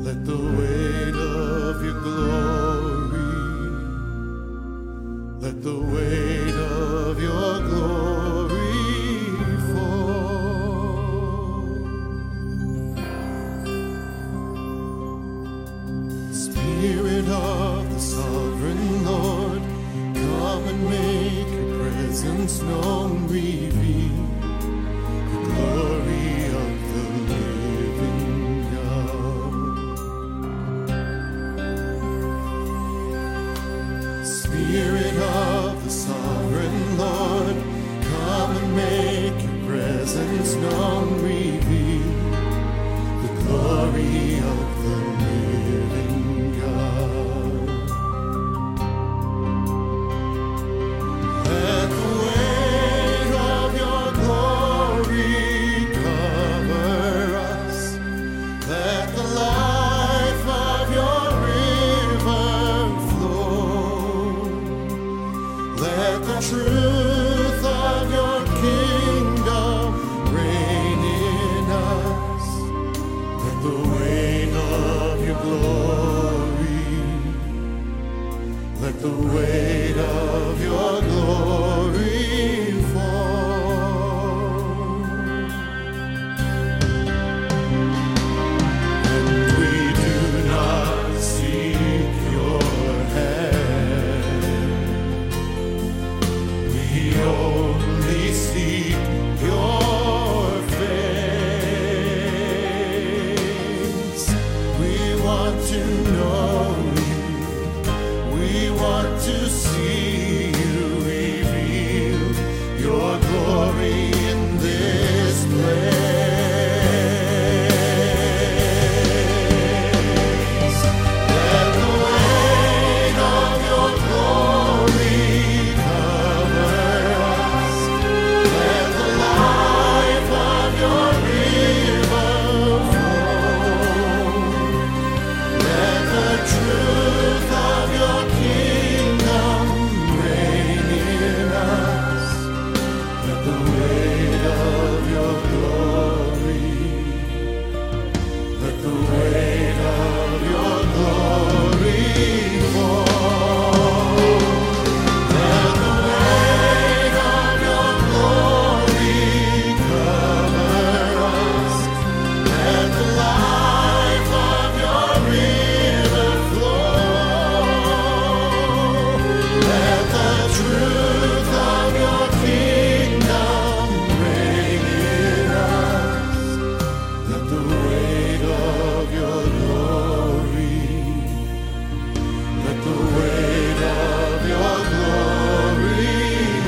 Let the weight of your glory, let the weight of your glory fall. Spirit of the sovereign Lord, come and make your presence known, reveal the glory of the living God. Spirit of the sovereign Lord, come and make your presence known, reveal the glory of the living God. Let the weight of your glory cover us. Let the life of your river flow. Let the truth of your kingdom reign in us. Let the weight of your glory, let the weight of your glory fall. And we do not seek your hand, we only seek your face. We want to know you, we want to see you, reveal your glory in this place. Let the weight of your glory cover us. Let the life of your river flow. Let the truth of your kingdom reign in us. Let the weight of your glory, let the weight of your glory fall. Let the weight of your glory cover us. Let the life of your river flow. Let the truth of your kingdom reign in us. Let the weight of your glory, let the weight of your glory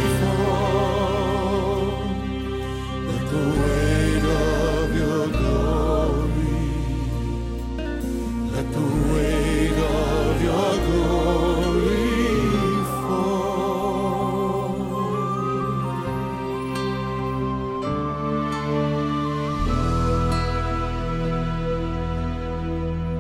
fall. Let the weight of your glory, let the